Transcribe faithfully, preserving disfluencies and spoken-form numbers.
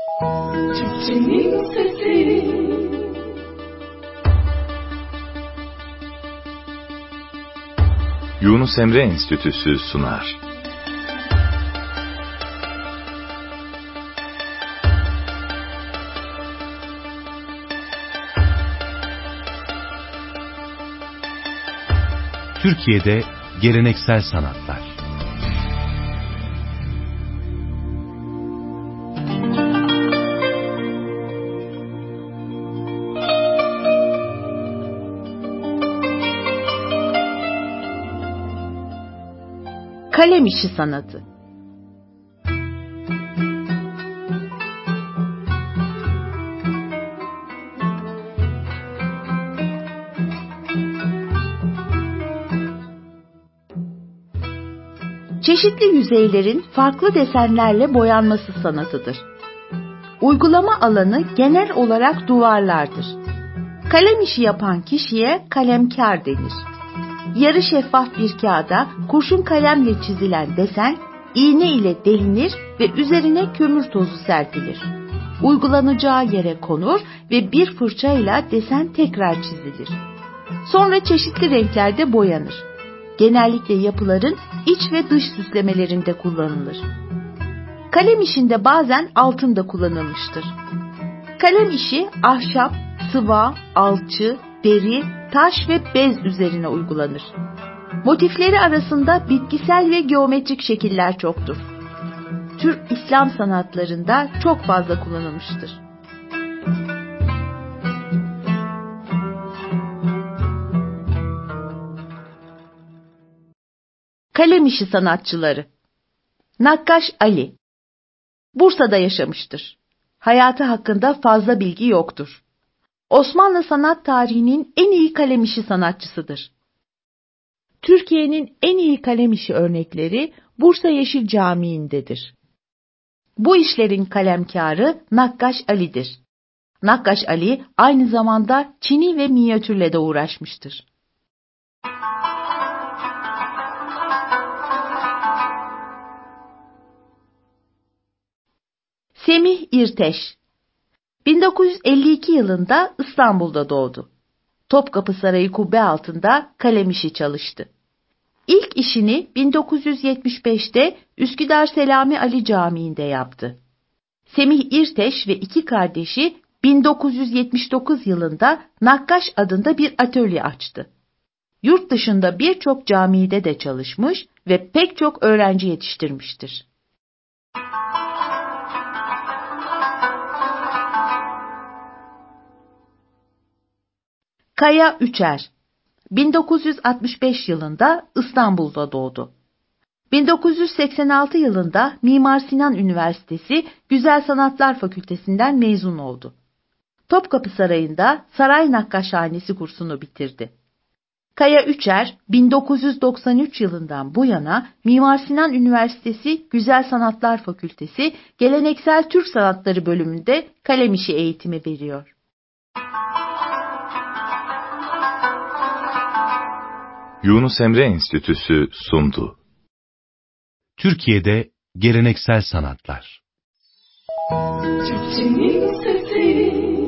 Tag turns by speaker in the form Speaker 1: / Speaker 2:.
Speaker 1: Türkçenin sesi.
Speaker 2: Yunus Emre Enstitüsü sunar.
Speaker 3: Türkiye'de geleneksel sanatlar.
Speaker 4: Kalem işi sanatı. Çeşitli yüzeylerin farklı desenlerle boyanması sanatıdır. Uygulama alanı genel olarak duvarlardır. Kalem işi yapan kişiye kalemkar denir. Yarı şeffaf bir kağıda kurşun kalemle çizilen desen, iğne ile delinir ve üzerine kömür tozu serpilir. Uygulanacağı yere konur ve bir fırçayla desen tekrar çizilir. Sonra çeşitli renklerde boyanır. Genellikle yapıların iç ve dış süslemelerinde kullanılır. Kalem işinde bazen altın da kullanılmıştır. Kalem işi ahşap, sıva, alçı, deri, taş ve bez üzerine uygulanır. Motifleri arasında bitkisel ve geometrik şekiller çoktur. Türk İslam sanatlarında çok fazla kullanılmıştır. Kalem işi sanatçıları. Nakkaş Ali Bursa'da yaşamıştır. Hayatı hakkında fazla bilgi yoktur. Osmanlı sanat tarihinin en iyi kalem işi sanatçısıdır. Türkiye'nin en iyi kalem işi örnekleri Bursa Yeşil Camii'ndedir. Bu işlerin kalemkarı Nakkaş Ali'dir. Nakkaş Ali aynı zamanda çini ve minyatürle de uğraşmıştır. Semih İrteş bin dokuz yüz elli iki yılında İstanbul'da doğdu. Topkapı Sarayı kubbe altında kalem işi çalıştı. İlk işini bin dokuz yüz yetmiş beşte Üsküdar Selami Ali Camii'nde yaptı. Semih İrteş ve iki kardeşi bin dokuz yüz yetmiş dokuz yılında Nakkaş adında bir atölye açtı. Yurt dışında birçok camide de çalışmış ve pek çok öğrenci yetiştirmiştir. Kaya Üçer bin dokuz yüz altmış beş yılında İstanbul'da doğdu. bin dokuz yüz seksen altı yılında Mimar Sinan Üniversitesi Güzel Sanatlar Fakültesinden mezun oldu. Topkapı Sarayı'nda Saray Nakkaşhanesi kursunu bitirdi. Kaya Üçer, bin dokuz yüz doksan üç yılından bu yana Mimar Sinan Üniversitesi Güzel Sanatlar Fakültesi Geleneksel Türk Sanatları bölümünde kalem işi eğitimi veriyor.
Speaker 2: Yunus Emre Enstitüsü sundu.
Speaker 3: Türkiye'de geleneksel sanatlar.
Speaker 1: Türkçenin sesi.